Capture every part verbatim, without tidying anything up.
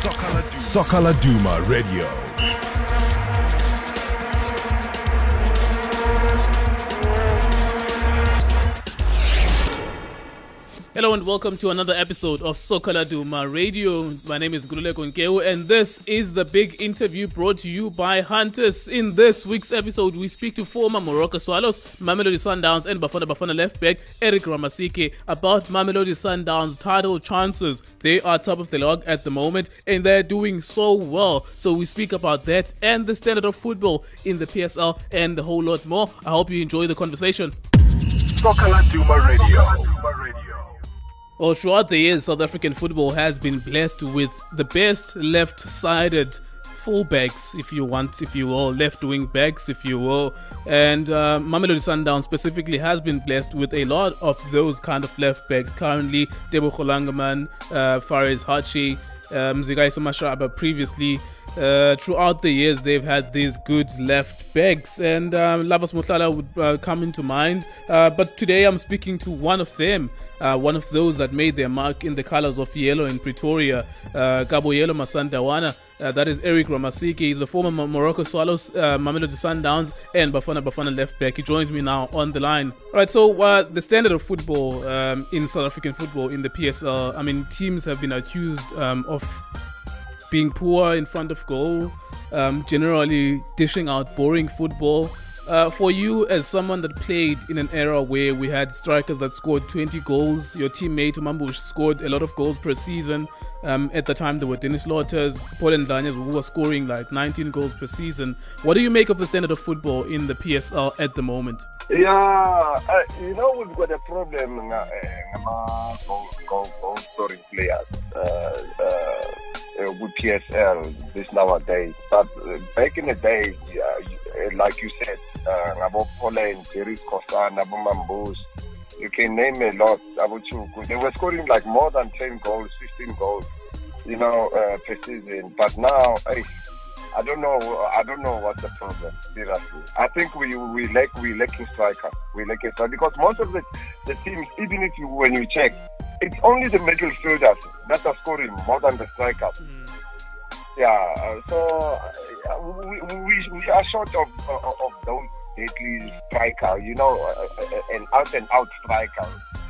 Soccer Laduma Radio. Hello and welcome to another episode of Soccer Laduma Radio. My name is Gululeko Nkeu and this is the big interview brought to you by Hunters. In this week's episode, we speak to former Moroka Swallows, Mamelodi Sundowns and Bafana Bafana left back Eric Ramasike about Mamelodi Sundowns title chances. They are top of the log at the moment and they're doing so well. So we speak about that and the standard of football in the P S L and a whole lot more. I hope you enjoy the conversation. Soccer Laduma Radio. Well, throughout the years, South African football has been blessed with the best left-sided fullbacks, if you want, if you will, left-wing backs, if you will. And uh, Mamelodi Sundowns specifically has been blessed with a lot of those kind of left backs. Currently, Debo Kholangaman, uh, Faris Hachi, um, Zigai Samashaba previously. Uh, throughout the years, they've had these good left backs, and um, Lavas Motlala would uh, come into mind. Uh, but today, I'm speaking to one of them, uh, one of those that made their mark in the colors of yellow in Pretoria, uh, Gabo Yellow Masandawana. Uh, that is Eric Ramasike. He's a former Moroka Swallows, uh, Mamelodi Sundowns, and Bafana Bafana left back. He joins me now on the line. All right, so uh, the standard of football um, in South African football in the P S L. I mean, teams have been accused um, of being poor in front of goal, um, generally dishing out boring football. Uh, for you, as someone that played in an era where we had strikers that scored twenty goals, your teammate Mambush scored a lot of goals per season. Um, at the time, there were Dennis Lauters, Paul Ndlanyas, who were scoring like nineteen goals per season. What do you make of the standard of football in the P S L at the moment? Yeah, uh, you know, we've got a problem with uh, uh, goal, goal, goal scoring players. Uh, uh, Uh, with P S L this nowadays, but uh, back in the day, uh, like you said, Ngabo Poland, Jerry Costa, Nabo Mambus, you can name a lot. They were scoring like more than ten goals, fifteen goals, you know, uh, per season. But now, hey, I don't know. I don't know what's the problem. Seriously, I think we we lack we lacking striker. We lack a striker because most of the the teams, even if you when you check, it's only the midfielders that are scoring more than the strikers. Mm. Yeah, uh, so uh, we, we we are short of of, of those deadly striker. You know, uh, uh, an out and out striker.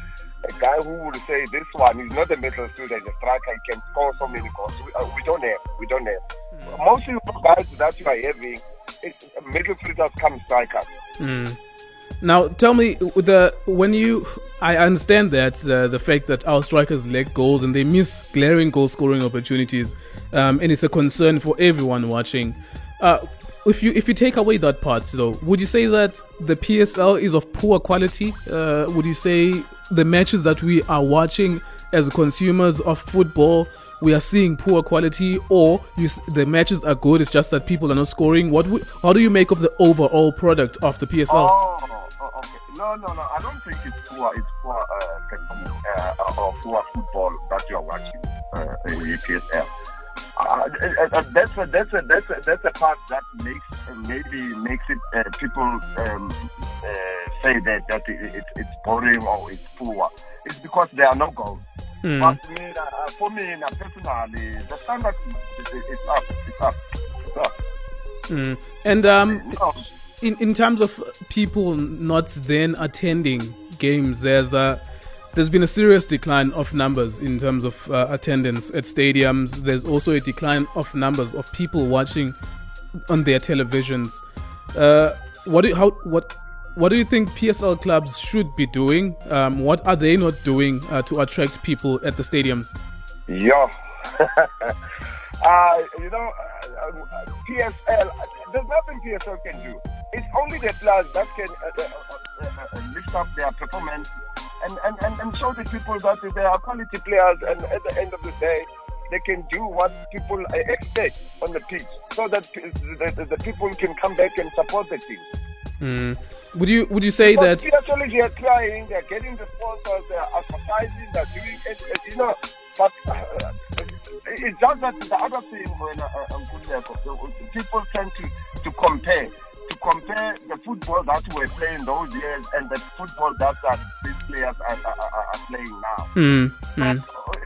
A guy who will say this one is not a midfielder, he's a striker. He can score so many goals. We, uh, we don't have. We don't have. Mm. Most of the guys that you are having, it's midfielders come strikers. Mm. Now, tell me, the when you, I understand that the the fact that our strikers lack goals and they miss glaring goal scoring opportunities, um, and it's a concern for everyone watching. Uh, if you if you take away that part, though, would you say that the P S L is of poor quality? Uh, would you say the matches that we are watching as consumers of football, we are seeing poor quality, or you, the matches are good, it's just that people are not scoring? What? How do you make of the overall product of the P S L? Oh. No, no, no. I don't think it's poor. It's poor uh, uh, or poor football that you are watching uh, in the P S L. Uh, uh, that's a, that's a, that's a, that's a part that makes uh, maybe makes it uh, people um, uh, say that that it, it, it's boring or it's poor. It's because there are no goals. Mm. But me, uh, for me, uh, personally, the standard is, is up. It's up. It's up. Mm. And um. You know, In in terms of people not then attending games, there's a there's been a serious decline of numbers in terms of uh, attendance at stadiums. There's also a decline of numbers of people watching on their televisions. Uh, what do you, how what what do you think P S L clubs should be doing? Um, what are they not doing uh, to attract people at the stadiums? Yeah, uh, you know, uh, P S L. There's nothing P S L can do. It's only the players that can uh, uh, uh, uh, lift up their performance and, and, and, and show the people that they are quality players, and at the end of the day, they can do what people expect on the pitch, so that the, the people can come back and support the team. Mm. Would you would you say because that? P S L is, they are trying, they are getting the sponsors, they are advertising, they are doing it, you know, but uh, it's just that the other thing when uh, uh, people tend to, to compare to compare the football that we were playing those years and the football that uh, these players are, are, are playing now. Mm, mm. So,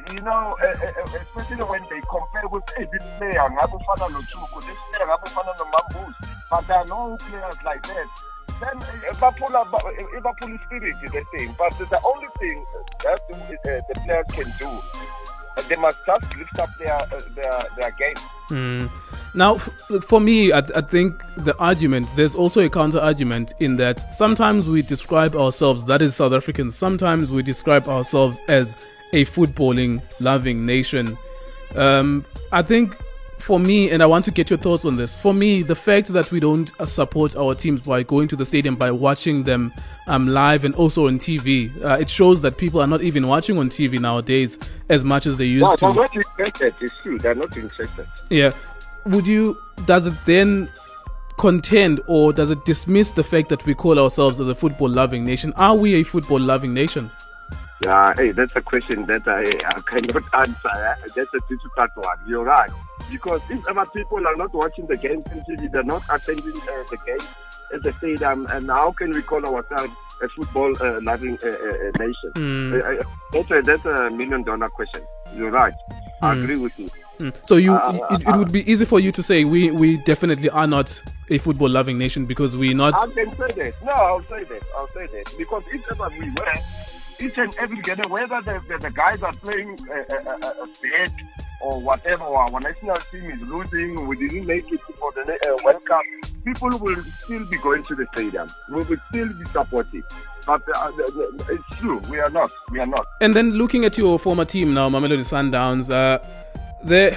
you know, uh, uh, especially when they compare with hey, this player, Ngabufana no Chuku, this player, Ngabufana no Mambus, but there are no players like that. Then Liverpool, Liverpool spirit is the thing, but the only thing that uh, the players can do, uh, they must just lift up their uh, their their game. Mm. Now, f- for me, I, I think the argument, there's also a counter argument in that sometimes we describe ourselves, that is South Africans, sometimes we describe ourselves as a footballing loving nation. Um, I think for me, and I want to get your thoughts on this, for me, the fact that we don't uh, support our teams by going to the stadium, by watching them um, live and also on T V, uh, it shows that people are not even watching on T V nowadays as much as they used no, to. They're not interested, it's true, they're not interested. Yeah. Would you, does it then contend or does it dismiss the fact that we call ourselves as a football loving nation? Are we a football loving nation? Yeah, hey, that's a question that I, I cannot answer. Eh? That's a difficult one. You're right. Because if ever people are not watching the games on T V, they're not attending uh, the game at the stadium, and how can we call ourselves a football uh, loving uh, uh, nation? Mm. Uh, uh, that's, a, that's a million dollar question. You're right. I Mm. agree with you. Mm. So you, Uh, it, it uh, would be easy for you to say we, we definitely are not a football loving nation because we're not. I can say that. No, I'll say that. I'll say that. Because if ever we were, each and every game, whether the, the, the guys are playing a, a, a, a bad or whatever, or our national team is losing, we didn't make it for the uh, World Cup, people will still be going to the stadium. We will still be supporting. But uh, it's true, we are not. We are not. And then looking at your former team now, Mamelodi Sundowns, uh, the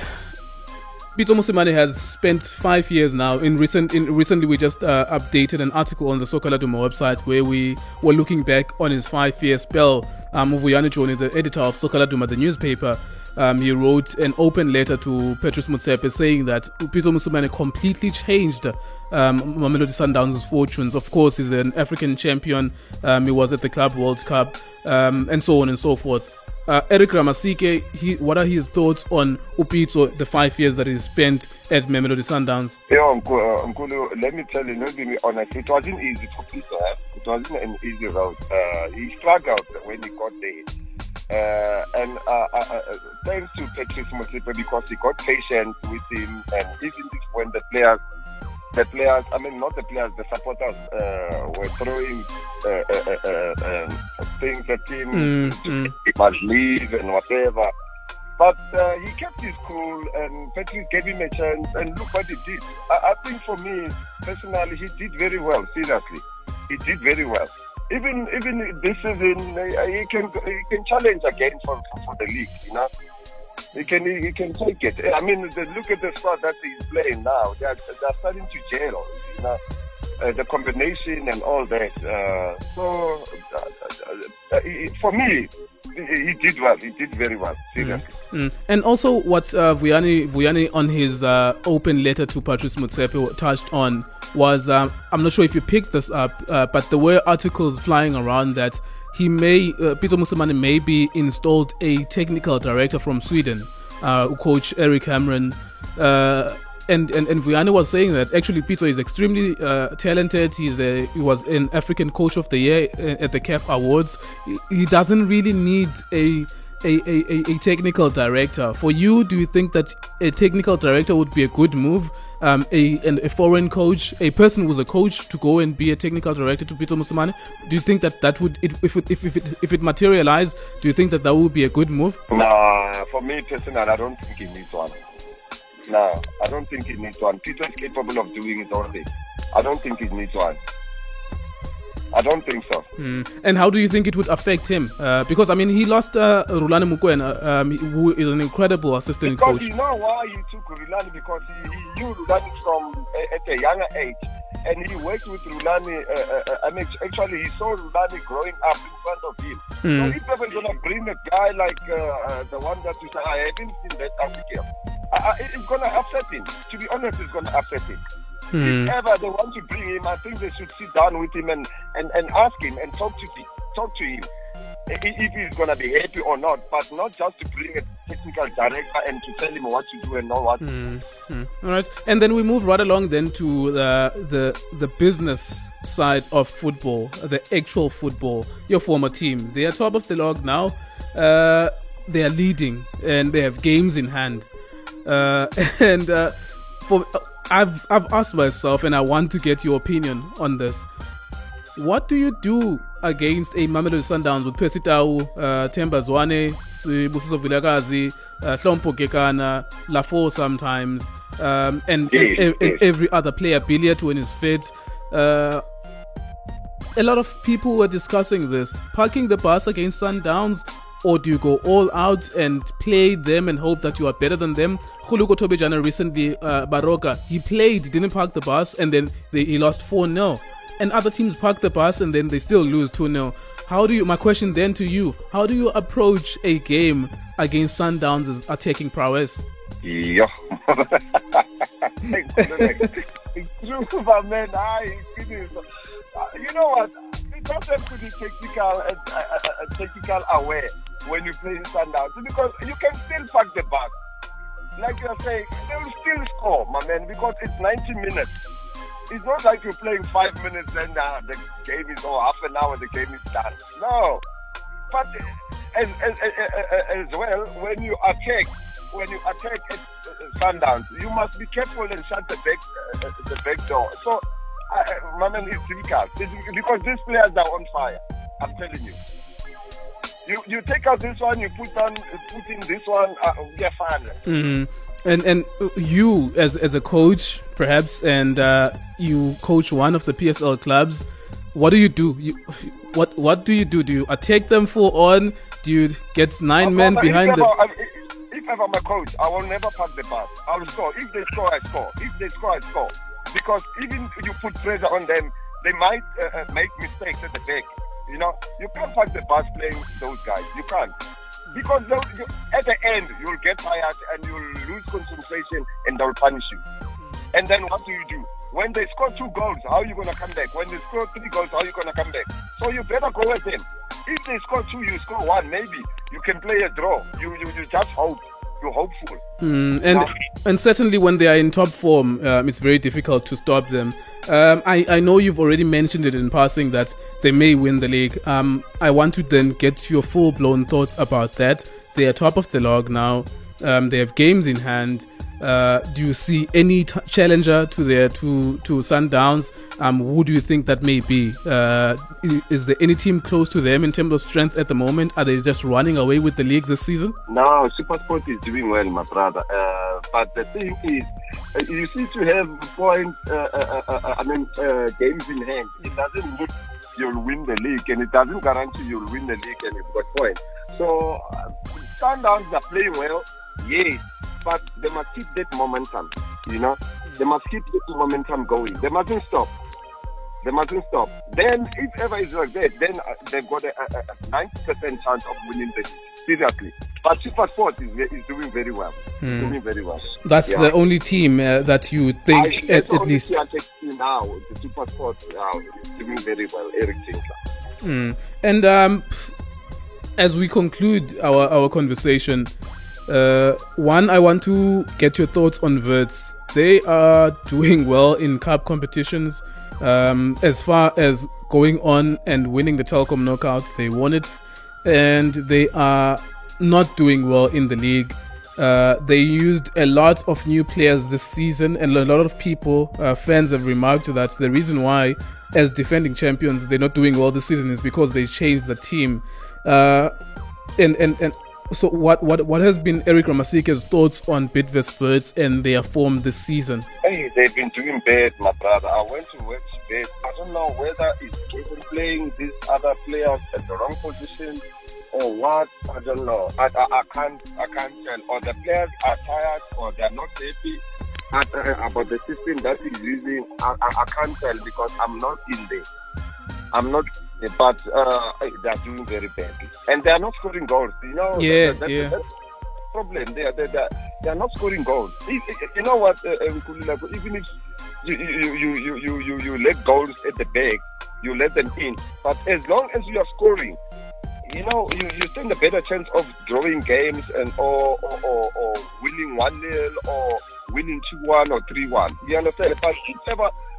Pitso Mosimane has spent five years now. In recent, in recently, we just uh, updated an article on the Soccer Laduma website where we were looking back on his five-year spell. Um, Vuyani Joni, the editor of Soccer Laduma, the newspaper, um, he wrote an open letter to Patrice Motsepe saying that Pitso Mosimane completely changed um, Mamelodi Sundowns' fortunes. Of course, he's an African champion. Um, he was at the Club World Cup, um, and so on and so forth. Uh, Eric Ramasike, he, what are his thoughts on Upitso, the five years that he spent at Mamelodi Sundowns? Yeah, Nkulu, let me tell you, let me be honest, it wasn't easy for Pitso. Eh? It wasn't an easy road. Uh, he struggled when he got there. Uh, and uh, uh, uh, thanks to Patrice Motsepe because he got patient with him, and even if when the players, the players, I mean not the players, the supporters uh, were throwing uh, uh, uh, uh, things at him, Mm, mm. he must leave and whatever. But uh, he kept his cool, and Patrice gave him a chance, and look what he did. I, I think for me, personally, he did very well, seriously. He did very well. Even even this season, uh, he can he can challenge again for, for, for the league, you know. He can he can take it. I mean, the, look at the squad that he's playing now. They're, they're starting to gel, you know, uh, the combination and all that. Uh, so, uh, uh, he, for me, he, he did well. He did very well, seriously. Mm. Mm. And also what uh, Vuyani, Vuyani on his uh, open letter to Patrice Motsepe touched on was, um, I'm not sure if you picked this up, uh, but there were articles flying around that he may, uh, Pitso Mosimane may be installed a technical director from Sweden, uh, coach Eric Cameron. Uh, and, and, and Vuyani was saying that actually Pitso is extremely uh, talented. He's a, he was an African Coach of the Year at the C A F Awards. He, he doesn't really need a A, a, a technical director. For you, do you think that a technical director would be a good move? Um, a, an, a foreign coach, a person who's a coach to go and be a technical director to Pitso Mosimane? Do you think that that would, it, if, it, if, if, it, if it materialized, do you think that that would be a good move? Nah, for me personally, I don't think he needs one. No, I don't think he needs one. Pitso is capable of doing it already. I don't think he needs one. I don't think so. Mm. And how do you think it would affect him? Uh, because, I mean, he lost uh, Rulani Mukwena, um, who is an incredible assistant because coach. You know why he took Rulani? Because he, he knew Rulani from uh, at a younger age. And he worked with Rulani. Uh, uh, I mean, actually, he saw Rulani growing up in front of him. Mm. So if they were going to bring a guy like uh, uh, the one that you say, I haven't seen that African, uh, it's going to upset him. To be honest, it's going to upset him. Hmm. If ever they want to bring him, I think they should sit down with him and, and, and ask him and talk to him, talk to him if he's going to be happy or not, but not just to bring a technical director and to tell him what to do and not what to do. Mm, mm. All right, and then we move right along then to the the the business side of football, the actual football. Your former team, they are top of the log now. Uh, they are leading and they have games in hand. Uh, and uh, for I've I've asked myself, and I want to get your opinion on this. What do you do against a Mamelodi Sundowns with Percy Tau, uh, Themba Zwane, Sibusiso Vilakazi, uh, Hlompo Gekana, Lafo sometimes, um, and, yes, and, yes. and every other player, Billiard when he's fit? Uh, a lot of people were discussing this. Parking the bus against Sundowns, or do you go all out and play them and hope that you are better than them? Khuluko Tobejana recently, uh, Baroka, he played, didn't park the bus, and then they, he lost four nil. And other teams park the bus and then they still lose two nil. How do you, my question then to you, how do you approach a game against Sundowns' attacking prowess? Yeah. It's true, my man. I, it is. Uh, you know what? You don't have to be technical and uh, uh, technical aware when you play Sundowns, because you can still park the bus. Like you're saying, they will still score, my man, because it's ninety minutes. It's not like you're playing five minutes and uh, the game is over, half an hour the game is done. No. But as, as, as, as well, when you attack, when you attack at uh, Sundowns, you must be careful and shut the back, uh, the back door. So, uh, my man, it's difficult. It's because these players are on fire. I'm telling you. You you take out this one, you put on, put in this one, uh, we are fine. Mm-hmm. And and you as as a coach, perhaps, and uh, you coach one of the P S L clubs. What do you do? You, what what do you do? Do you attack them full on? Do you get nine uh, men behind if them? Ever, if ever I'm a coach, I will never park the bus. I will score. If they score, I score. If they score, I score. Because even if you put pressure on them, they might uh, make mistakes at the back. You know, you can't park the bus playing those guys. You can't. Because you, at the end, you'll get tired and you'll lose concentration and they'll punish you. And then what do you do? When they score two goals, how are you going to come back? When they score three goals, how are you going to come back? So you better go with them. If they score two, you score one, maybe you can play a draw. You you, you just hope. You're hopeful. Mm, and um, and certainly when they are in top form, um, it's very difficult to stop them. Um, I, I know you've already mentioned it in passing that they may win the league. Um, I want to then get your full-blown thoughts about that. They are top of the log now. Um, they have games in hand. Uh, do you see any t- challenger to their to to Sundowns? Um, who do you think that may be? Uh, is, is there any team close to them in terms of strength at the moment? Are they just running away with the league this season? No, SuperSport is doing well, my brother. Uh, but the thing is, uh, you see to have points. Uh, uh, uh, I mean, uh, games in hand. It doesn't mean you'll win the league, and it doesn't guarantee you'll win the league and you've got points. So, uh, Sundowns are playing well, yes. But they must keep that momentum, you know. They must keep that momentum going. They mustn't stop. They mustn't stop. Then, if ever it's like that, then uh, they've got a, a, a ninety percent chance of winning the league. Seriously. But SuperSport is, is doing very well. Mm. Doing very well. That's yeah. the only team uh, that you think, I, at, at least. I think now, the SuperSport uh, is doing very well. Eric Tinkler. Mm. And um, as we conclude our, our conversation, Uh, one, I want to get your thoughts on Wits. They are doing well in cup competitions. Um, as far as going on and winning the Telkom knockout, they won it. And they are not doing well in the league. Uh, they used a lot of new players this season, and a lot of people, uh, fans have remarked that the reason why, as defending champions, they're not doing well this season is because they changed the team. Uh, and, and, and So what, what what has been Eric Ramasike's thoughts on Bidvest Wits and their form this season? Hey, they've been doing bad, my brother. I went to watch bad. I don't know whether it's Kevin playing these other players at the wrong position or what. I don't know. I, I, I can't I can't tell. Or the players are tired or they're not happy at, uh, about the system that he's using. I, I, I can't tell because I'm not in there. I'm not. But uh, they're doing very badly, and they are not scoring goals. You know, yeah, that, that, yeah. That's the problem. They are, they are, they are not scoring goals. If, you know what, uh, even if you you, you, you, you, you you let goals at the back, you let them in. But as long as you are scoring, you know, you, you stand a better chance of drawing games and or or, or, or winning one nil or winning two one or three one. You understand? But if ever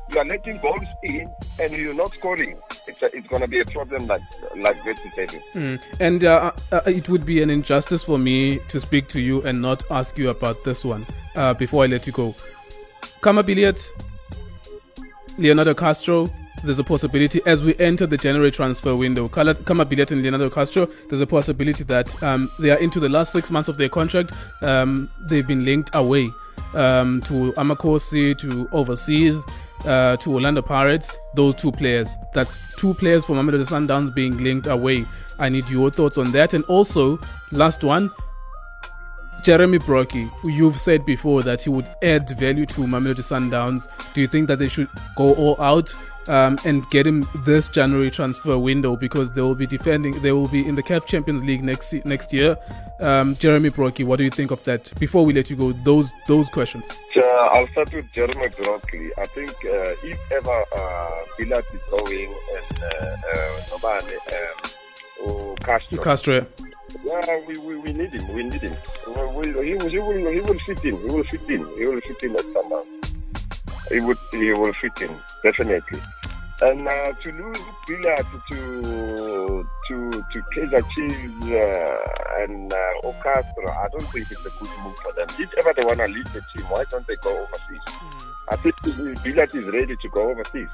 you are letting goals in and you're not scoring. It's a, it's going to be a problem like like this is having. Mm. And uh, uh, it would be an injustice for me to speak to you and not ask you about this one uh, before I let you go. Khama Billiat, Leonardo Castro, there's a possibility as we enter the January transfer window. Khama Billiat and Leonardo Castro, there's a possibility that um, they are into the last six months of their contract. Um, they've been linked away um, to Amakosi, to overseas, uh, to Orlando Pirates. Those two players. That's two players from Mamelodi Sundowns being linked away. I need your thoughts on that. And also, last one, Jeremy Brockie, who you've said before that he would add value to Mamelodi Sundowns. Do you think that they should go all out um, and get him this January transfer window, because they will be defending, they will be in the C A F Champions League next next year? Um, Jeremy Brockie, what do you think of that? Before we let you go, those those questions. Uh, I'll start with Jeremy Brockie. I think uh, if ever uh, Billiat is going and uh, uh, um, Castro. Castro. Yeah, we, we, we need him. We need him. We, we, he, will, he will he will fit in. He will fit in. He will fit in at Sundowns. He would he will fit in definitely. And uh, to lose Billiat to to to Kaizer Chiefs uh, and uh, Castro, I don't think it's a good move for them. If ever they want to lead the team, why don't they go overseas? Mm. I think Billiat is ready to go overseas.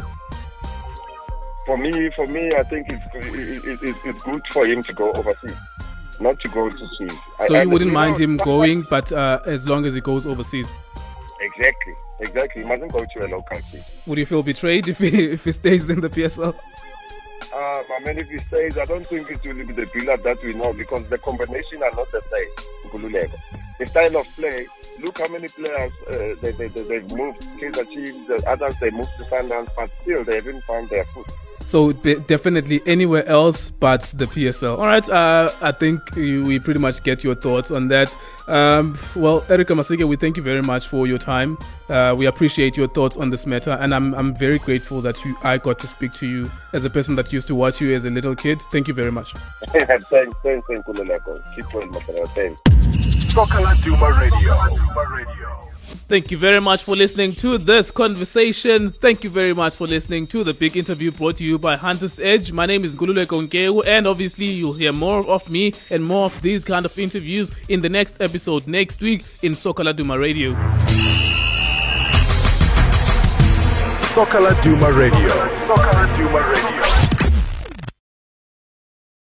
For me, for me, I think it's it, it, it's good for him to go overseas, not to go to Chiefs. So I, you wouldn't you mind know, him going, but uh, as long as he goes overseas. Exactly, exactly. He mustn't go to a local team. Would you feel betrayed if he if he stays in the P S L? Uh, I mean, if he stays, I don't think it will be the Billiat that we know, because the combination are not the same. Kululeko. The style of play. Look how many players uh, they, they, they, they've moved. Kaizer Chiefs, the others they moved to Sundowns, but still they haven't found their foot. So definitely anywhere else but the P S L. All right, uh, I think you, we pretty much get your thoughts on that. Um, well, Erica Masike, we thank you very much for your time. Uh, we appreciate your thoughts on this matter, and I'm I'm very grateful that you I got to speak to you as a person that used to watch you as a little kid. Thank you very much. thanks, thanks, thanks, Kululeko. Keep well, Matarao. Thanks. Soccer Duma Radio. Thank you very much for listening to this conversation. Thank you very much for listening to the big interview brought to you by Hunter's Edge. My name is Ngululeko Nkeu, and obviously you'll hear more of me and more of these kind of interviews in the next episode next week in Soccer Duma Radio. Soccer Duma Radio. Soccer Duma Radio.